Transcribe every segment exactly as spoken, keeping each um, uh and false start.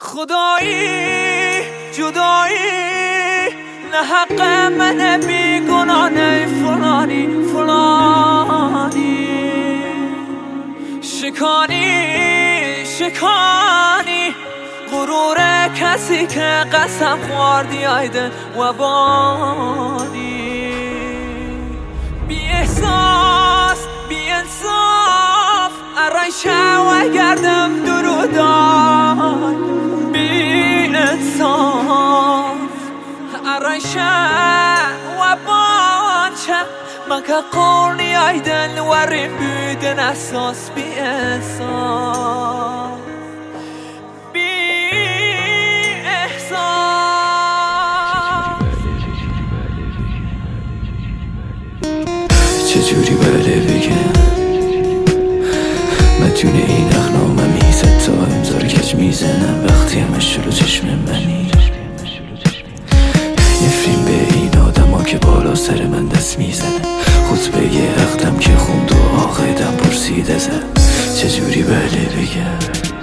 خدایی جدایی نه حق من بیگناه نه فلانی فلانی شکانی شکانی غرور کسی که قسم خوردی ایده و بانی بی احساس بی انصاف ارایشه و گردم درودان بی انصاف ارایشه و بانچه من که قرنی ایدن ورین بودن احساس بی انصاف چجوری بله بگم مدیون این اخنامه میزد تا امضا رو کج میزنم وقتی همش رو چشم منی نفرین به این آدم ها که بالا سر من دست میزنن خطبه یه عقدم که خوند و آقایدم پرسید ازم چجوری بله بگم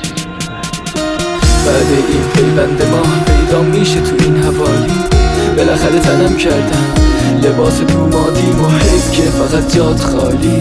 بعد این پیوند ما پیدا میشه تو این حوالی بالاخره تنم کردم لباس دومادیم و حیف که فقط جاد خالی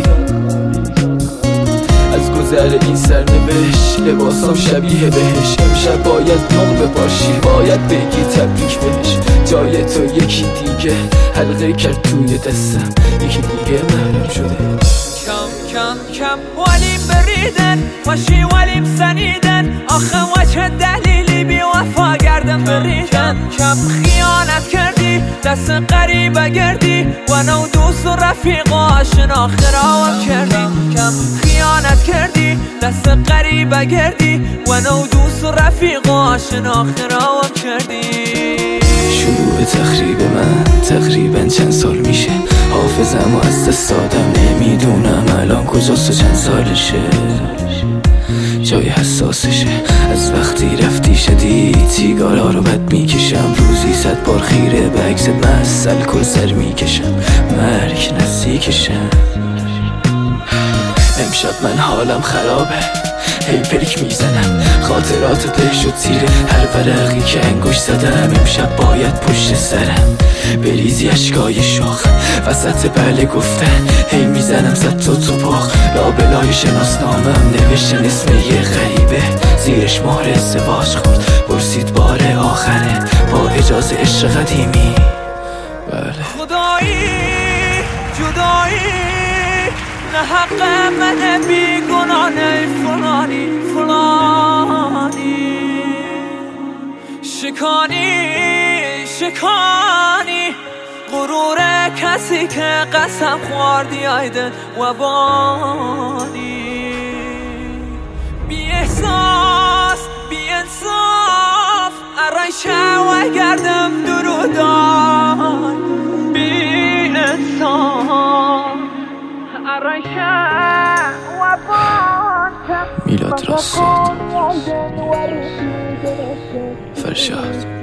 از گذر این سرنوشت لباسام شبیه بهش امشب باید نقل بپاشی باید بگی تبریک بهش جای تو یکی دیگه حلقه کرد توی دستم یکی دیگه محرم شده کم کم کم ولیم بریدن باشی ولیم سنیدن آخه وجه دلیلی بی وفا گردم بریدن کم خیانت کردی دست قریبه گردی و نو دوست و رفیق و آشنا خراب کردی کم خیانت کردی دست قریبه گردی و نو دوست و رفیق و آشنا خراب کردی شروع تخریب من تقریبا چند سال میشه حافظم و از دست دادم نمیدونم الان کجاست و چند سالشه جای حساسشه از وقتی رفتی شدید سیگارا رو بد میکشم روزی صد بار خیره به عکس مسل کل سر میکشم مرگ نزدیکشم امشب من حالم خرابه هی پلک میزنم خاطرات ته شد زیر هر ورقی که انگوش زدم امشب باید پشت سرم بریزی اشکای شاخ وسط بله گفتن هی میزنم زد تو تو باغ لابلای شناسنامم نوشتن اسم یه غریبه زیرش مهر ازدواج خورد پرسید بار آخره با اجازه عشق قدیمی بله خدایی جدایی نه حق من بیگناه نه فلانی فلانی شکانی شکانی غرور کسی که قسم خوردی ایده و بانی بی احساس بی انصاف ارایشه و گردم درودان بی انصاف میلاد راستاد فرشاد